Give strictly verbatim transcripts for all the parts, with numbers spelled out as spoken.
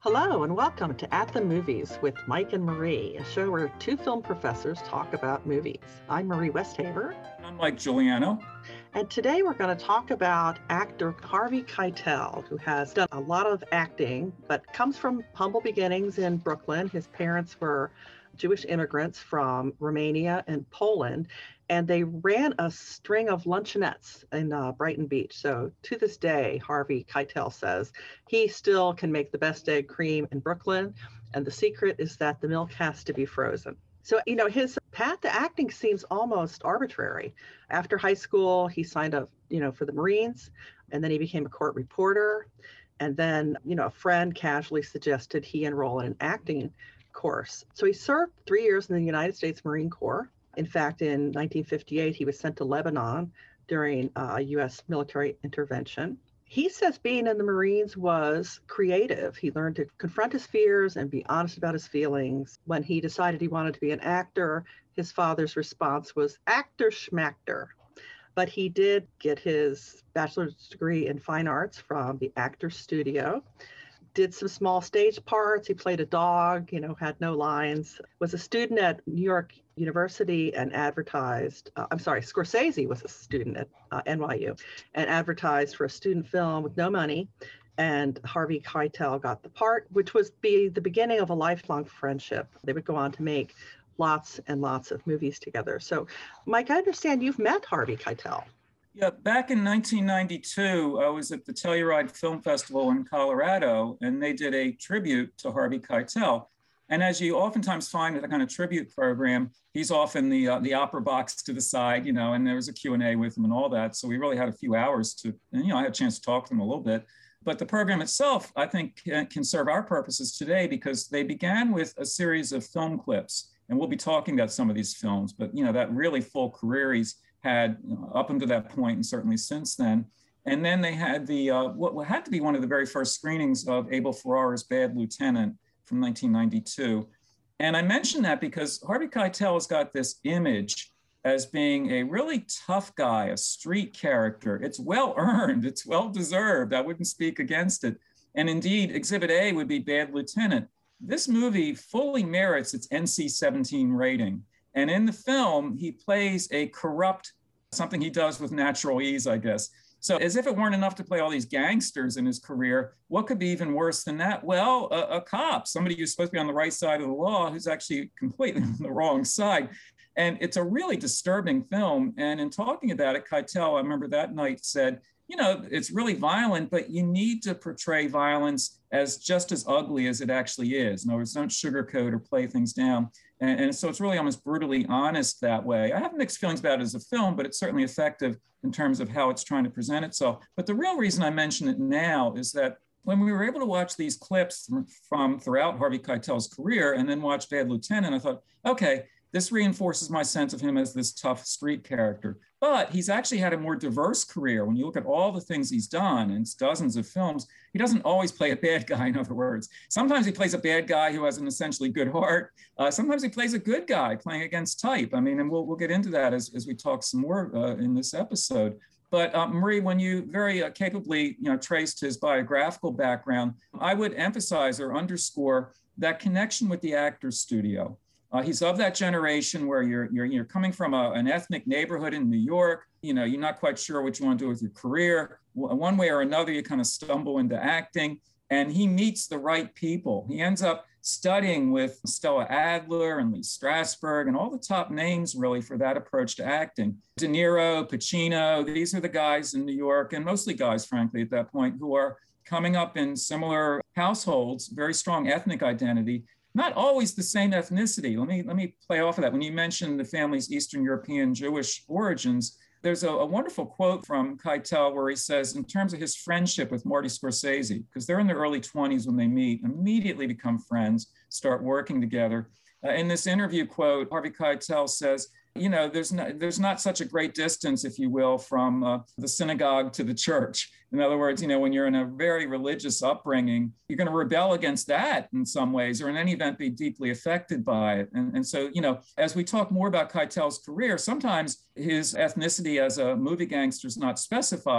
Hello and welcome to At the Movies with Mike and Marie, a show where two film professors talk about movies. I'm Marie Westhaver. I'm Mike Giuliano. And today we're going to talk about actor Harvey Keitel, who has done a lot of acting, but comes from humble beginnings in Brooklyn. His parents were Jewish immigrants from Romania and Poland, and they ran a string of luncheonettes in uh, Brighton Beach. So to this day, Harvey Keitel says he still can make the best egg cream in Brooklyn, and the secret is that the milk has to be frozen. So, you know, his path to acting seems almost arbitrary. After high school, he signed up, you know, for the Marines, and then he became a court reporter. And then, you know, a friend casually suggested he enroll in an acting course. So he served three years in the United States Marine Corps. In fact, in nineteen fifty-eight, he was sent to Lebanon during a U S military intervention. He says being in the Marines was creative. He learned to confront his fears and be honest about his feelings. When he decided he wanted to be an actor, his father's response was actor schmackter. But he did get his bachelor's degree in fine arts from the Actors Studio. Did some small stage parts. He played a dog, you know, had no lines, was a student at New York University and advertised, uh, I'm sorry, Scorsese was a student at uh, N Y U and advertised for a student film with no money. And Harvey Keitel got the part, which was be the beginning of a lifelong friendship. They would go on to make lots and lots of movies together. So, Mike, I understand you've met Harvey Keitel. Yeah, back in nineteen ninety-two, I was at the Telluride Film Festival in Colorado, and they did a tribute to Harvey Keitel. And as you oftentimes find with a kind of tribute program, he's often the uh, the opera box to the side, you know, and there was a Q and A with him and all that. So we really had a few hours to, and, you know, I had a chance to talk to him a little bit. But the program itself, I think, can serve our purposes today because they began with a series of film clips. And we'll be talking about some of these films, but, you know, that really full career he's had you know, up until that point, and certainly since then. And then they had the uh, what had to be one of the very first screenings of Abel Ferrara's Bad Lieutenant from nineteen ninety-two. And I mention that because Harvey Keitel has got this image as being a really tough guy, a street character. It's well earned, it's well deserved. I wouldn't speak against it. And indeed, Exhibit A would be Bad Lieutenant. This movie fully merits its N C seventeen rating. And in the film, he plays a corrupt, something he does with natural ease, I guess. So as if it weren't enough to play all these gangsters in his career, what could be even worse than that? Well, a, a cop, somebody who's supposed to be on the right side of the law, who's actually completely on the wrong side. And it's a really disturbing film. And in talking about it, Keitel, I remember that night said, you know, it's really violent, but you need to portray violence as just as ugly as it actually is. In other words, don't sugarcoat or play things down. And, and so it's really almost brutally honest that way. I have mixed feelings about it as a film, but it's certainly effective in terms of how it's trying to present itself. But the real reason I mention it now is that when we were able to watch these clips from throughout Harvey Keitel's career and then watch Bad Lieutenant, I thought, okay, this reinforces my sense of him as this tough street character. But he's actually had a more diverse career. When you look at all the things he's done, and it's dozens of films, he doesn't always play a bad guy, in other words. Sometimes he plays a bad guy who has an essentially good heart. Uh, sometimes he plays a good guy playing against type. I mean, and we'll, we'll get into that as, as we talk some more uh, in this episode. But uh, Marie, when you very uh, capably you know, traced his biographical background, I would emphasize or underscore that connection with the Actors Studio. Uh, he's of that generation where you're you're, you're coming from a, an ethnic neighborhood in New York. You know, you're not quite sure what you want to do with your career. One way or another, you kind of stumble into acting, and he meets the right people. He ends up studying with Stella Adler and Lee Strasberg and all the top names really for that approach to acting. De Niro, Pacino, these are the guys in New York, and mostly guys, frankly, at that point, who are coming up in similar households, very strong ethnic identity. Not always the same ethnicity. Let me let me play off of that. When you mentioned the family's Eastern European Jewish origins, there's a, a wonderful quote from Keitel where he says, in terms of his friendship with Marty Scorsese, because they're in their early twenties when they meet, immediately become friends, start working together. Uh, in this interview quote, Harvey Keitel says, you know, there's not, there's not such a great distance, if you will, from uh, the synagogue to the church. In other words, you know, when you're in a very religious upbringing, you're going to rebel against that in some ways, or in any event, be deeply affected by it. And, and so, you know, as we talk more about Keitel's career, sometimes his ethnicity as a movie gangster is not specified,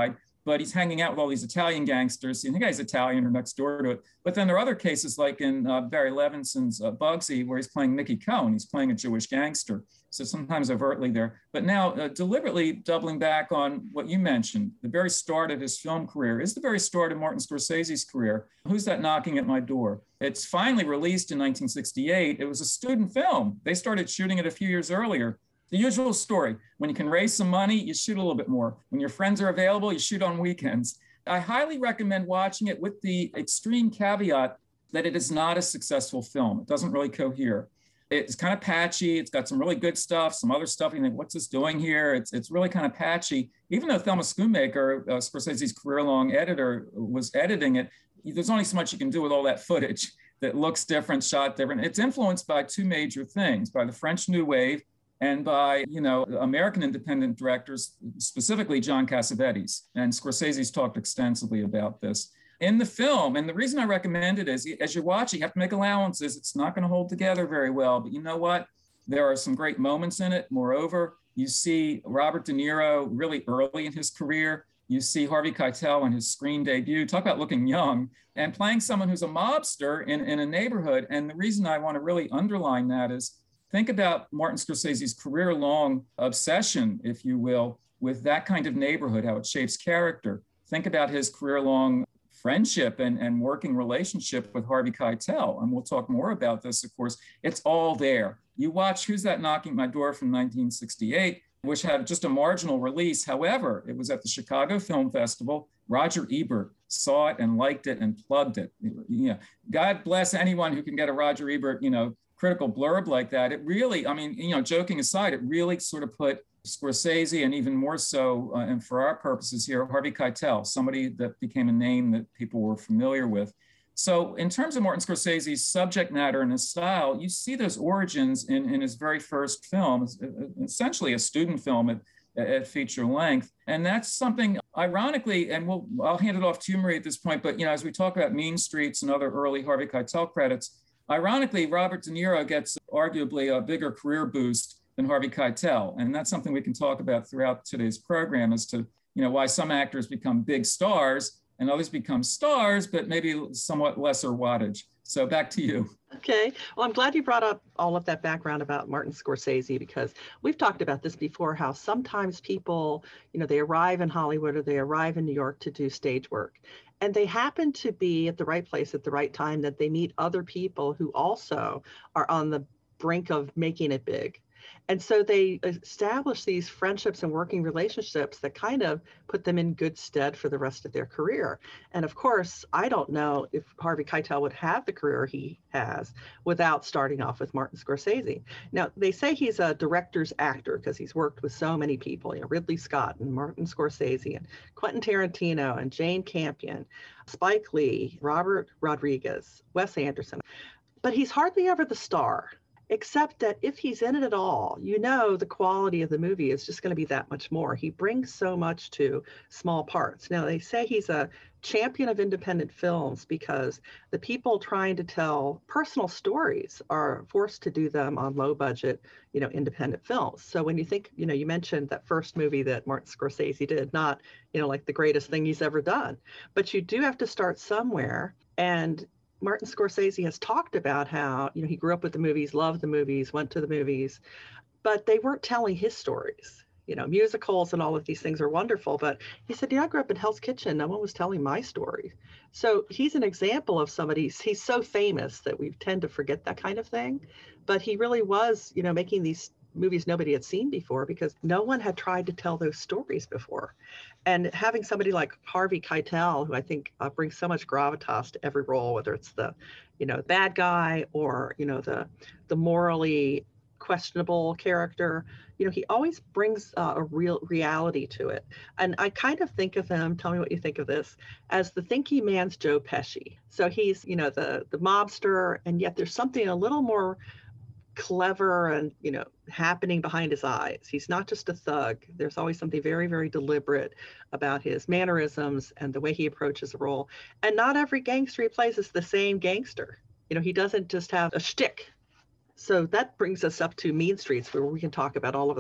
but he's hanging out with all these Italian gangsters. You think he's Italian or next door to it. But then there are other cases like in uh, Barry Levinson's uh, Bugsy, where he's playing Mickey Cohen. He's playing a Jewish gangster. So sometimes overtly there, but now uh, deliberately doubling back on what you mentioned, the very start of his film career is the very start of Martin Scorsese's career. Who's That Knocking at My Door? It's finally released in nineteen sixty-eight. It was a student film. They started shooting it a few years earlier. The usual story. When you can raise some money, you shoot a little bit more. When your friends are available, you shoot on weekends. I highly recommend watching it with the extreme caveat that it is not a successful film. It doesn't really cohere. It's kind of patchy. It's got some really good stuff, some other stuff. You think, what's this doing here? It's it's really kind of patchy. Even though Thelma Schoonmaker, uh, Scorsese's career-long editor, was editing it, there's only so much you can do with all that footage that looks different, shot different. It's influenced by two major things, by the French New Wave and by, you know, American independent directors, specifically John Cassavetes. And Scorsese's talked extensively about this. In the film, and the reason I recommend it is, as you watch it, you have to make allowances. It's not going to hold together very well, but you know what? There are some great moments in it. Moreover, you see Robert De Niro really early in his career. You see Harvey Keitel in his screen debut. Talk about looking young and playing someone who's a mobster in, in a neighborhood. And the reason I want to really underline that is, think about Martin Scorsese's career-long obsession, if you will, with that kind of neighborhood, how it shapes character. Think about his career-long friendship and, and working relationship with Harvey Keitel. And we'll talk more about this, of course. It's all there. You watch Who's That Knocking at My Door from nineteen sixty-eight, which had just a marginal release. However, it was at the Chicago Film Festival. Roger Ebert saw it and liked it and plugged it. You know, God bless anyone who can get a Roger Ebert, you know, critical blurb like that. It really, I mean, you know, joking aside, it really sort of put Scorsese, and even more so, uh, and for our purposes here, Harvey Keitel, somebody that became a name that people were familiar with. So in terms of Martin Scorsese's subject matter and his style, you see those origins in, in his very first film, essentially a student film at, at feature length. And that's something, ironically, and we'll, I'll hand it off to you, Marie, at this point, but you know, as we talk about Mean Streets and other early Harvey Keitel credits, ironically, Robert De Niro gets arguably a bigger career boost than Harvey Keitel. And that's something we can talk about throughout today's program as to, you know, why some actors become big stars and others become stars, but maybe somewhat lesser wattage. So back to you. Okay. Well, I'm glad you brought up all of that background about Martin Scorsese, because we've talked about this before, how sometimes people, you know, they arrive in Hollywood or they arrive in New York to do stage work. And they happen to be at the right place at the right time, that they meet other people who also are on the brink of making it big. And so they establish these friendships and working relationships that kind of put them in good stead for the rest of their career. And of course, I don't know if Harvey Keitel would have the career he has without starting off with Martin Scorsese. Now, they say he's a director's actor because he's worked with so many people, you know, Ridley Scott and Martin Scorsese and Quentin Tarantino and Jane Campion, Spike Lee, Robert Rodriguez, Wes Anderson. But he's hardly ever the star. Except that if he's in it at all, you know, the quality of the movie is just going to be that much more. He brings so much to small parts. Now, they say he's a champion of independent films because the people trying to tell personal stories are forced to do them on low budget, you know, independent films. So when you think, you know, you mentioned that first movie that Martin Scorsese did, not, you know, like the greatest thing he's ever done, but you do have to start somewhere. And Martin Scorsese has talked about how, you know, he grew up with the movies, loved the movies, went to the movies, but they weren't telling his stories. You know, musicals and all of these things are wonderful, but he said, yeah, I grew up in Hell's Kitchen. No one was telling my story. So he's an example of somebody, he's so famous that we tend to forget that kind of thing. But he really was, you know, making these movies nobody had seen before because no one had tried to tell those stories before. And having somebody like Harvey Keitel, who I think uh, brings so much gravitas to every role, whether it's the, you know, bad guy or, you know, the the morally questionable character, you know, he always brings uh, a real reality to it. And I kind of think of him, tell me what you think of this, as the thinking man's Joe Pesci. So he's, you know, the the mobster, and yet there's something a little more clever and, you know, happening behind his eyes. He's not just a thug. There's always something very, very deliberate about his mannerisms and the way he approaches a role. And not every gangster he plays is the same gangster. You know, he doesn't just have a shtick. So that brings us up to Mean Streets, where we can talk about all of those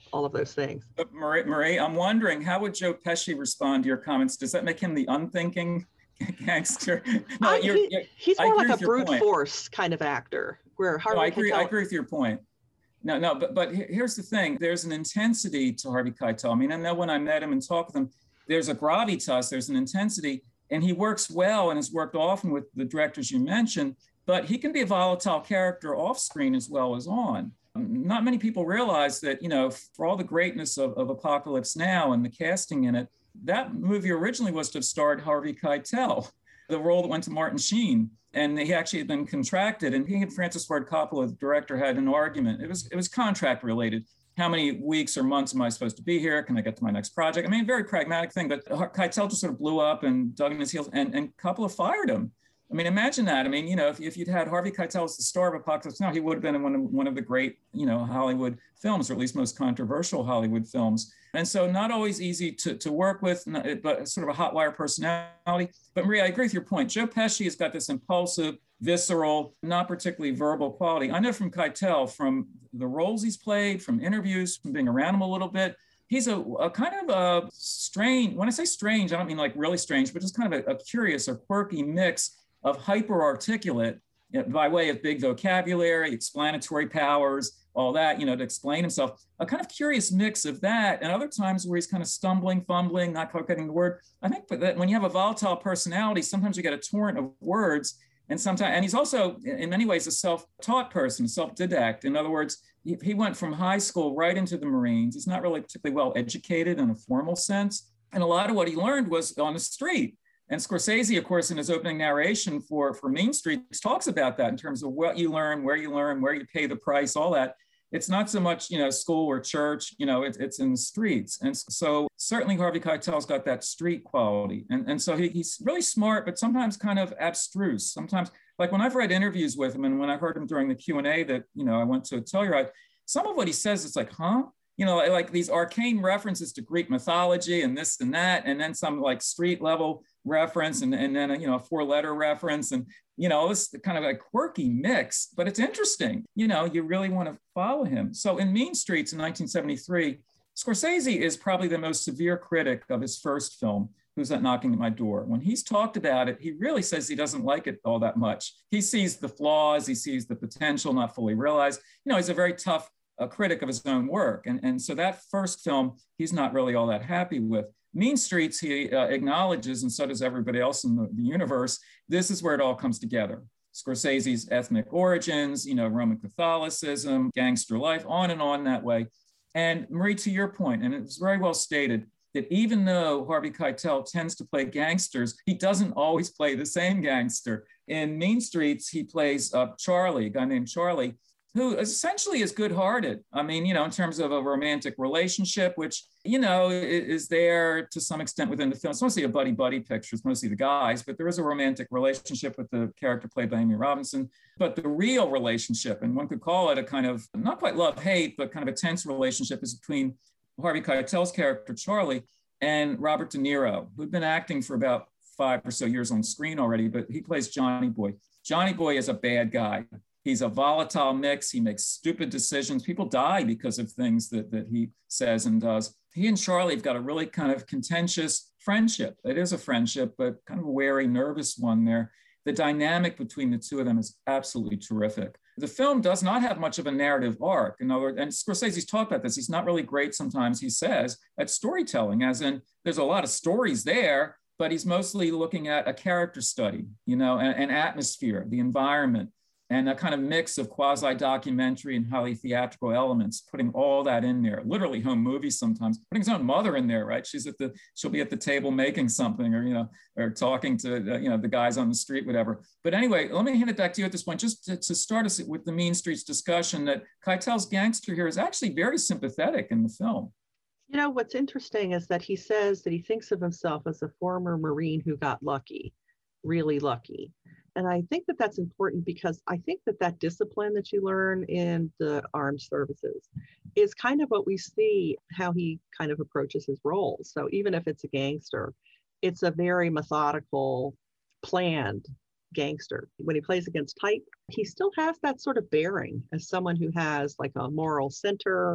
all of those things. But Marie, Marie, I'm wondering, how would Joe Pesci respond to your comments? Does that make him the unthinking gangster? No, I, you're, he, you're, he's I more agree like with a your brute point. force kind of actor, where Harvey No, I agree. Keitel... I agree with your point. No, no, but but here's the thing. There's an intensity to Harvey Keitel. I mean, I know when I met him and talked with him, there's a gravitas, there's an intensity, and he works well and has worked often with the directors you mentioned, but he can be a volatile character off screen as well as on. Not many people realize that, you know, for all the greatness of, of Apocalypse Now and the casting in it, that movie originally was to have starred Harvey Keitel, the role that went to Martin Sheen. And he actually had been contracted, and he and Francis Ford Coppola, the director, had an argument. It was it was contract related. How many weeks or months am I supposed to be here? Can I get to my next project? I mean, very pragmatic thing, but Keitel just sort of blew up and dug in his heels, and, and Coppola fired him. I mean, imagine that. I mean, you know, if, if you'd had Harvey Keitel as the star of Apocalypse Now, he would have been in one of, one of the great, you know, Hollywood films, or at least most controversial Hollywood films. And so not always easy to, to work with, but sort of a hot wire personality. But Maria, I agree with your point. Joe Pesci has got this impulsive, visceral, not particularly verbal quality. I know from Keitel, from the roles he's played, from interviews, from being around him a little bit, he's a, a kind of a strange, when I say strange, I don't mean like really strange, but just kind of a, a curious or quirky mix of hyper-articulate, you know, by way of big vocabulary, explanatory powers, all that, you know, to explain himself, a kind of curious mix of that, and other times where he's kind of stumbling, fumbling, not quite getting the word. I think that when you have a volatile personality, sometimes you get a torrent of words, and sometimes, and he's also, in many ways, a self-taught person, self-didact. In other words, he, he went from high school right into the Marines. He's not really particularly well educated in a formal sense, and a lot of what he learned was on the street. And Scorsese, of course, in his opening narration for, for Mean Streets, talks about that in terms of what you learn, where you learn, where you pay the price, all that. It's not so much, you know, school or church, you know, it, it's in the streets. And so certainly Harvey Keitel's got that street quality. And, and so he, he's really smart, but sometimes kind of abstruse. Sometimes, like when I've read interviews with him and when I heard him during the Q and A that, you know, I went to Telluride, some of what he says, it's like, huh? You know, like these arcane references to Greek mythology and this and that, and then some like street level reference, and, and then, a, you know, a four letter reference, and, you know, this kind of a quirky mix, but it's interesting. You know, you really want to follow him. So in Mean Streets in nineteen seventy-three, Scorsese is probably the most severe critic of his first film, Who's That Knocking at My Door? When he's talked about it, he really says he doesn't like it all that much. He sees the flaws, he sees the potential not fully realized. You know, he's a very tough a critic of his own work. And, and so that first film, he's not really all that happy with. Mean Streets, he uh, acknowledges, and so does everybody else in the, the universe, this is where it all comes together. Scorsese's ethnic origins, you know, Roman Catholicism, gangster life, on and on that way. And Marie, to your point, and it was very well stated, that even though Harvey Keitel tends to play gangsters, he doesn't always play the same gangster. In Mean Streets, he plays uh, Charlie, a guy named Charlie, who essentially is good-hearted. I mean, you know, in terms of a romantic relationship, which, you know, is there to some extent within the film. It's mostly a buddy-buddy picture. It's mostly the guys, but there is a romantic relationship with the character played by Amy Robinson. But the real relationship, and one could call it a kind of, not quite love-hate, but kind of a tense relationship, is between Harvey Keitel's character, Charlie, and Robert De Niro, who'd been acting for about five or so years on screen already, but he plays Johnny Boy. Johnny Boy is a bad guy. He's a volatile mix. He makes stupid decisions. People die because of things that, that he says and does. He and Charlie have got a really kind of contentious friendship. It is a friendship, but kind of a wary, nervous one there. The dynamic between the two of them is absolutely terrific. The film does not have much of a narrative arc. In other words, and Scorsese's talked about this. He's not really great sometimes, he says, at storytelling, as in there's a lot of stories there, but he's mostly looking at a character study, you know, an, an atmosphere, the environment, and a kind of mix of quasi-documentary and highly theatrical elements, putting all that in there, literally home movies sometimes, putting his own mother in there, right? She's at the, she'll be at the table making something, or, you know, or talking to, uh, you know, the guys on the street, whatever. But anyway, let me hand it back to you at this point, just to, to start us with the Mean Streets discussion, that Keitel's gangster here is actually very sympathetic in the film. You know, what's interesting is that he says that he thinks of himself as a former Marine who got lucky, really lucky. And I think that that's important because I think that that discipline that you learn in the armed services is kind of what we see how he kind of approaches his roles. So even if it's a gangster, it's a very methodical, planned gangster. When he plays against type, he still has that sort of bearing as someone who has like a moral center,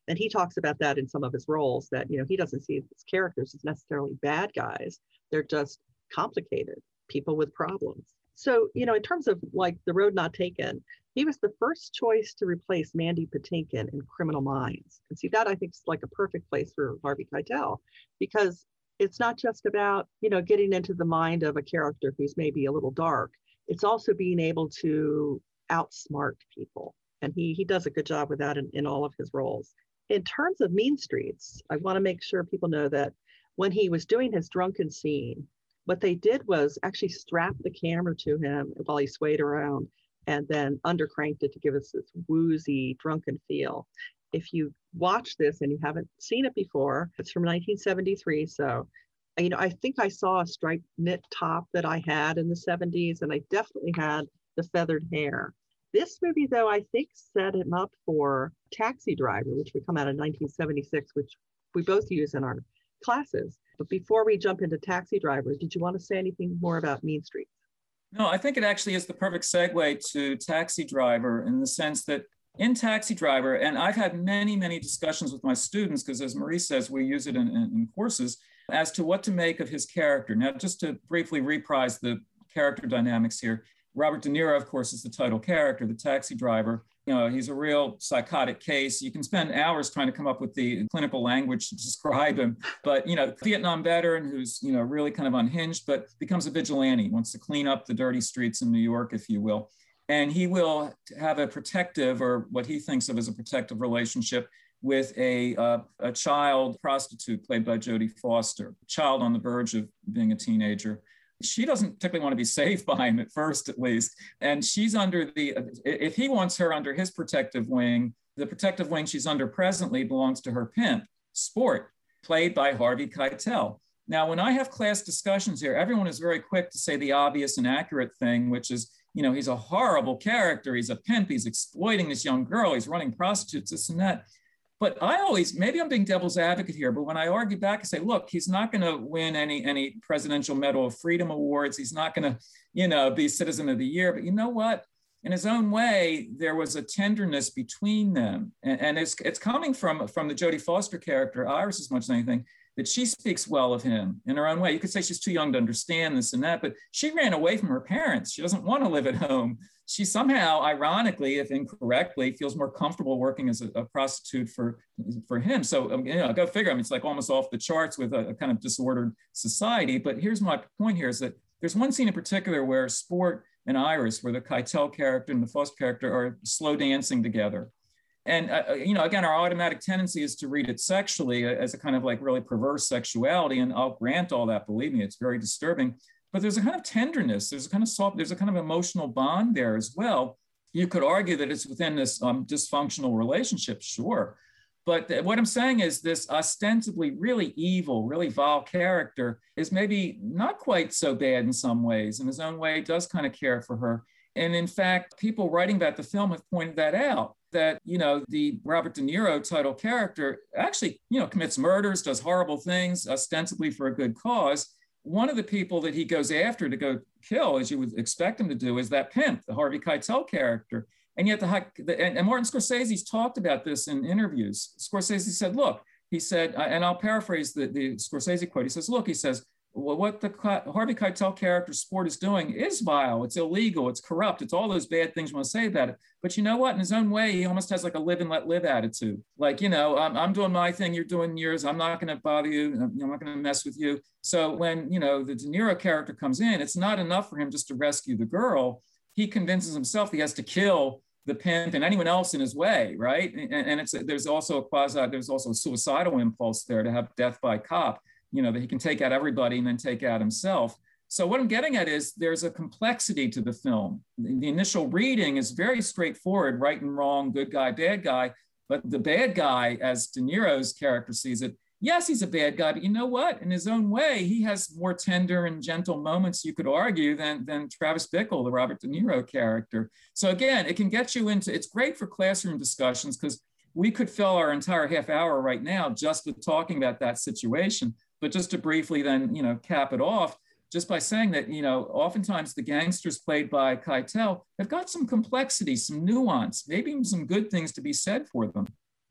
And he talks about that in some of his roles, that, you know, he doesn't see his characters as necessarily bad guys. They're just complicated people with problems. So, you know, in terms of like The Road Not Taken, he was the first choice to replace Mandy Patinkin in Criminal Minds. And see, that I think is like a perfect place for Harvey Keitel, because it's not just about, you know, getting into the mind of a character who's maybe a little dark. It's also being able to outsmart people. And he he does a good job with that in, in all of his roles. In terms of Mean Streets, I want to make sure people know that when he was doing his drunken scene, what they did was actually strap the camera to him while he swayed around and then undercranked it to give us this woozy, drunken feel. If you watch this and you haven't seen it before, it's from nineteen seventy-three. So, you know, I think I saw a striped knit top that I had in the seventies, and I definitely had the feathered hair. This movie, though, I think set him up for Taxi Driver, which would come out in nineteen seventy-six, which we both use in our classes. But before we jump into Taxi Driver, did you want to say anything more about Mean Streets? No, I think it actually is the perfect segue to Taxi Driver, in the sense that in Taxi Driver, and I've had many, many discussions with my students, because as Marie says, we use it in, in, in courses, as to what to make of his character. Now, just to briefly reprise the character dynamics here, Robert De Niro, of course, is the title character, the taxi driver. You know, he's a real psychotic case. You can spend hours trying to come up with the clinical language to describe him. But, you know, Vietnam veteran who's, you know, really kind of unhinged, but becomes a vigilante, wants to clean up the dirty streets in New York, if you will. And he will have a protective, or what he thinks of as a protective relationship with a, uh, a child prostitute played by Jodie Foster, a child on the verge of being a teenager. She doesn't particularly want to be saved by him at first, at least. And she's under the, if he wants her under his protective wing, the protective wing she's under presently belongs to her pimp, Sport, played by Harvey Keitel. Now, when I have class discussions here, everyone is very quick to say the obvious and accurate thing, which is, you know, he's a horrible character. He's a pimp. He's exploiting this young girl. He's running prostitutes, this and that. But I always, maybe I'm being devil's advocate here, but when I argue back, I say, look, he's not going to win any, any Presidential Medal of Freedom awards. He's not going to, you know, be Citizen of the Year. But you know what? In his own way, there was a tenderness between them. And, and it's, it's coming from, from the Jodie Foster character, Iris, as much as anything, that she speaks well of him in her own way. You could say she's too young to understand this and that, but she ran away from her parents. She doesn't want to live at home. She somehow, ironically, if incorrectly, feels more comfortable working as a, a prostitute for, for him. So, um, you know, go figure. I mean, it's like almost off the charts with a, a kind of disordered society. But here's my point here is that there's one scene in particular where Sport and Iris, where the Keitel character and the Foster character are slow dancing together. And, uh, you know, again, our automatic tendency is to read it sexually as a kind of like really perverse sexuality. And I'll grant all that, believe me, it's very disturbing. But there's a kind of tenderness, there's a kind of soft, there's a kind of emotional bond there as well. You could argue that it's within this um, dysfunctional relationship, sure. But th- what I'm saying is this ostensibly really evil, really vile character is maybe not quite so bad in some ways. In his own way, does kind of care for her. And in fact, people writing about the film have pointed that out, that, you know, the Robert De Niro title character actually, you know, commits murders, does horrible things, ostensibly for a good cause. One of the people that he goes after to go kill, as you would expect him to do, is that pimp, the Harvey Keitel character. And yet, the, the and, and Martin Scorsese's talked about this in interviews. Scorsese said, look, he said, and I'll paraphrase the, the Scorsese quote. He says, look, he says, well, what the Harvey Keitel character Sport is doing is vile. It's illegal. It's corrupt. It's all those bad things you want to say about it. But you know what? In his own way, he almost has like a live and let live attitude. Like, you know, I'm, I'm doing my thing. You're doing yours. I'm not going to bother you. I'm not going to mess with you. So when, you know, the De Niro character comes in, it's not enough for him just to rescue the girl. He convinces himself he has to kill the pimp and anyone else in his way, right? And, and it's there's also a quasi, there's also a suicidal impulse there to have death by cop. You know, that he can take out everybody and then take out himself. So what I'm getting at is there's a complexity to the film. The, the initial reading is very straightforward, right and wrong, good guy, bad guy. But the bad guy, as De Niro's character sees it, yes, he's a bad guy, but you know what? In his own way, he has more tender and gentle moments, you could argue, than, than Travis Bickle, the Robert De Niro character. So again, it can get you into, it's great for classroom discussions because we could fill our entire half hour right now just with talking about that situation. But just to briefly then, you know, cap it off, just by saying that, you know, oftentimes the gangsters played by Keitel have got some complexity, some nuance, maybe some good things to be said for them.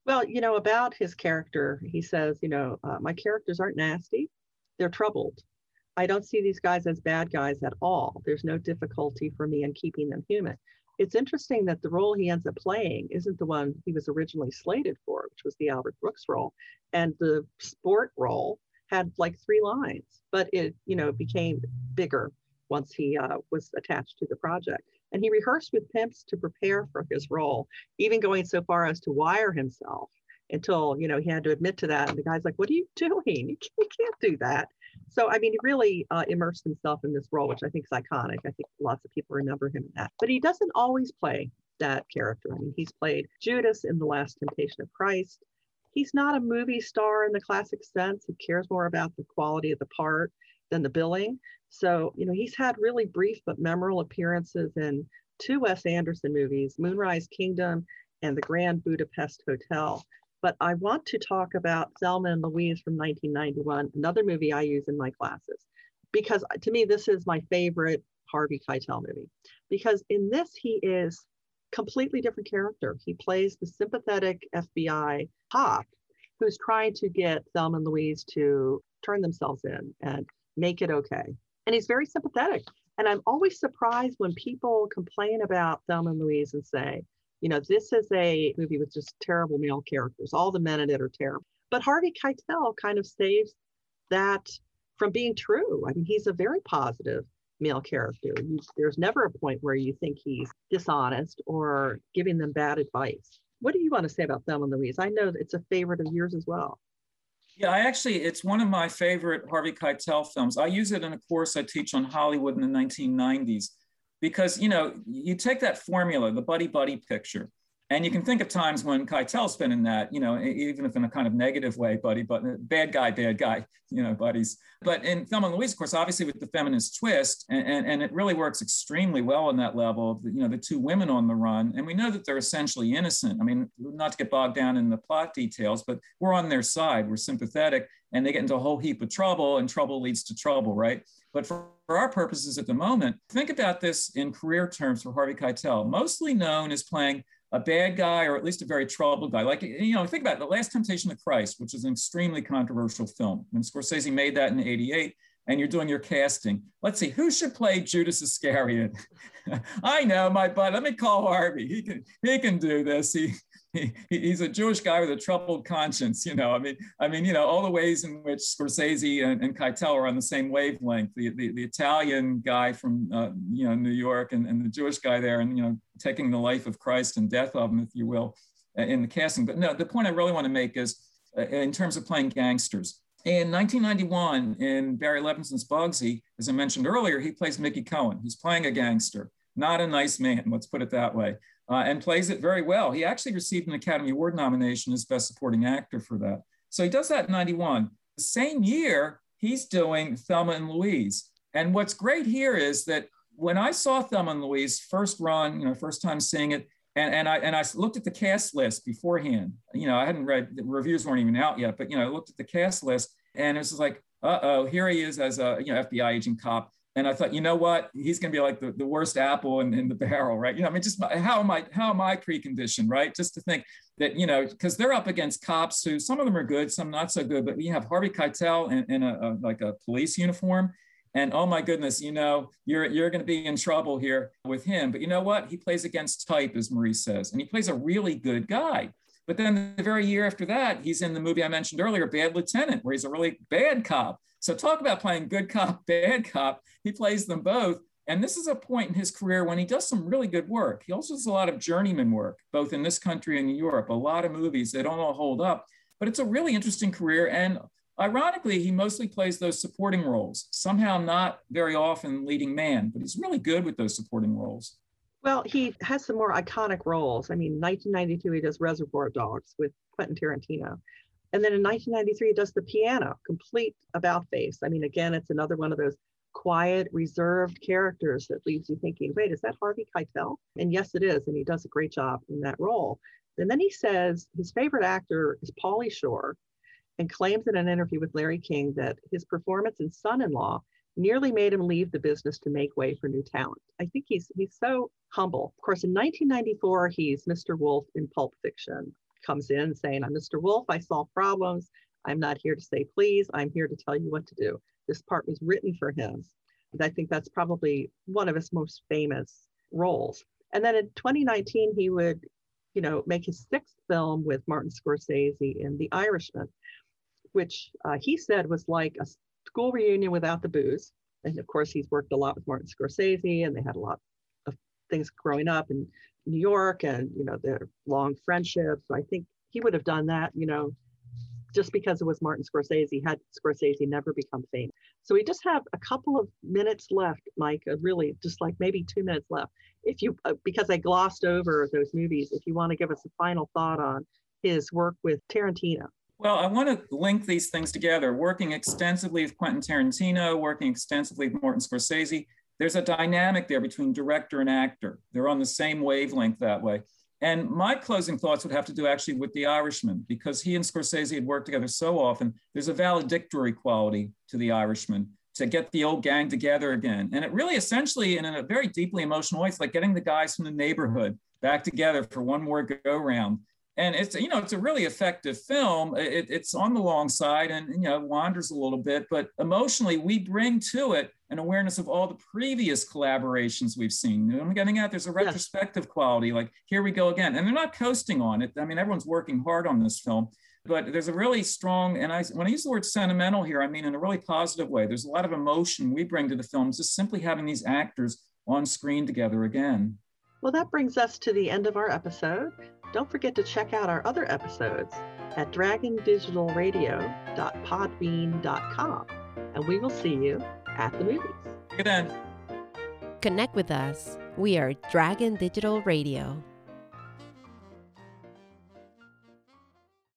Well, you know, about his character, he says, you know, uh, my characters aren't nasty, they're troubled. I don't see these guys as bad guys at all. There's no difficulty for me in keeping them human. It's interesting that the role he ends up playing isn't the one he was originally slated for, which was the Albert Brooks role. And the sport role had like three lines, but it, you know, became bigger once he uh, was attached to the project. And he rehearsed with pimps to prepare for his role, even going so far as to wire himself until, you know, he had to admit to that. And the guy's like, what are you doing? You can't, you can't do that. So, I mean, he really uh, immersed himself in this role, which I think is iconic. I think lots of people remember him in that. But he doesn't always play that character. I mean, he's played Judas in The Last Temptation of Christ. He's not a movie star in the classic sense. He cares more about the quality of the part than the billing. So, you know, he's had really brief but memorable appearances in two Wes Anderson movies, Moonrise Kingdom and The Grand Budapest Hotel. But I want to talk about Thelma and Louise from nineteen ninety-one, another movie I use in my classes, because to me, this is my favorite Harvey Keitel movie, because in this, he is completely different character. He plays the sympathetic F B I cop who's trying to get Thelma and Louise to turn themselves in and make it okay. And he's very sympathetic. And I'm always surprised when people complain about Thelma and Louise and say, you know, this is a movie with just terrible male characters. All the men in it are terrible. But Harvey Keitel kind of saves that from being true. I mean, he's a very positive male character. You, there's never a point where you think he's dishonest or giving them bad advice. What do you want to say about Thelma and Louise? I know it's a favorite of yours as well. Yeah, I actually, it's one of my favorite Harvey Keitel films. I use it in a course I teach on Hollywood in the nineteen nineties. Because, you know, you take that formula, the buddy-buddy picture, and you can think of times when Keitel's been in that, you know, even if in a kind of negative way, buddy, but bad guy, bad guy, you know, buddies. But in Thelma and Louise, of course, obviously with the feminist twist, and, and, and it really works extremely well on that level of, the, you know, the two women on the run. And we know that they're essentially innocent. I mean, not to get bogged down in the plot details, but we're on their side. We're sympathetic, and they get into a whole heap of trouble, and trouble leads to trouble, right? But for, for our purposes at the moment, think about this in career terms for Harvey Keitel, mostly known as playing a bad guy, or at least a very troubled guy. Like, you know, think about it, The Last Temptation of Christ, which is an extremely controversial film. When Scorsese made that in eighty-eight, and you're doing your casting, let's see, who should play Judas Iscariot? I know, my bud, let me call Harvey. He can, he can do this. He, he, he's a Jewish guy with a troubled conscience, you know. I mean, I mean, you know, all the ways in which Scorsese and, and Keitel are on the same wavelength. The, the, the Italian guy from, uh, you know, New York, and, and the Jewish guy there, and, you know, taking the life of Christ and death of him, if you will, in the casting. But no, the point I really want to make is uh, in terms of playing gangsters. In nineteen ninety-one, in Barry Levinson's Bugsy, as I mentioned earlier, he plays Mickey Cohen. He's playing a gangster, not a nice man, let's put it that way, uh, and plays it very well. He actually received an Academy Award nomination as Best Supporting Actor for that. So he does that in ninety-one. The same year, he's doing Thelma and Louise. And what's great here is that when I saw Thelma and Louise first run, you know, first time seeing it, And, and, I, and I looked at the cast list beforehand. You know, I hadn't read, the reviews weren't even out yet, but, you know, I looked at the cast list, and it was like, uh-oh, here he is as a, you know, F B I agent cop. And I thought, you know what, he's going to be like the, the worst apple in, in the barrel, right? You know, I mean, just how am I, how am I preconditioned, right? Just to think that, you know, because they're up against cops who, some of them are good, some not so good, but you have Harvey Keitel in, in a, a like a police uniform. And oh my goodness, you know, you're you're going to be in trouble here with him. But you know what? He plays against type, as Marie says, and he plays a really good guy. But then the very year after that, he's in the movie I mentioned earlier, Bad Lieutenant, where he's a really bad cop. So talk about playing good cop, bad cop. He plays them both. And this is a point in his career when he does some really good work. He also does a lot of journeyman work, both in this country and in Europe, a lot of movies. They don't all hold up, but it's a really interesting career. And ironically, he mostly plays those supporting roles, somehow not very often leading man, but he's really good with those supporting roles. Well, he has some more iconic roles. I mean, nineteen ninety-two, he does Reservoir Dogs with Quentin Tarantino. And then in nineteen ninety-three, he does The Piano, complete about face. I mean, again, it's another one of those quiet, reserved characters that leaves you thinking, wait, is that Harvey Keitel? And yes, it is. And he does a great job in that role. And then he says his favorite actor is Pauly Shore, and claims in an interview with Larry King that his performance in Son-in-Law nearly made him leave the business to make way for new talent. I think he's he's so humble. Of course, in nineteen ninety-four, he's Mister Wolf in Pulp Fiction. comes in saying, I'm Mister Wolf, I solve problems. I'm not here to say please, I'm here to tell you what to do. This part was written for him. And I think that's probably one of his most famous roles. And then in twenty nineteen, he would, you know, make his sixth film with Martin Scorsese in The Irishman, which uh, he said was like a school reunion without the booze. And of course, he's worked a lot with Martin Scorsese, and they had a lot of things growing up in New York, and, you know, their long friendships. So I think he would have done that, you know, just because it was Martin Scorsese, had Scorsese never become famous. So we just have a couple of minutes left, Mike, uh, really just like maybe two minutes left. If you, uh, because I glossed over those movies, if you want to give us a final thought on his work with Tarantino. Well, I want to link these things together. Working extensively with Quentin Tarantino, working extensively with Martin Scorsese, there's a dynamic there between director and actor. They're on the same wavelength that way. And my closing thoughts would have to do actually with The Irishman, because he and Scorsese had worked together so often. There's a valedictory quality to The Irishman, to get the old gang together again. And it really essentially, in a very deeply emotional way, it's like getting the guys from the neighborhood back together for one more go round. And it's, you know, it's a really effective film. It, it's on the long side and, you know, wanders a little bit, but emotionally we bring to it an awareness of all the previous collaborations we've seen. You know what I'm getting at? There's a retrospective yes. quality, like here we go again. And they're not coasting on it. I mean, everyone's working hard on this film, but there's a really strong, and I, when I use the word sentimental here, I mean in a really positive way. There's a lot of emotion we bring to the film, just simply having these actors on screen together again. Well, that brings us to the end of our episode. Don't forget to check out our other episodes at dragon digital radio dot podbean dot com, and we will see you at the movies. Good end. Connect with us. We are Dragon Digital Radio.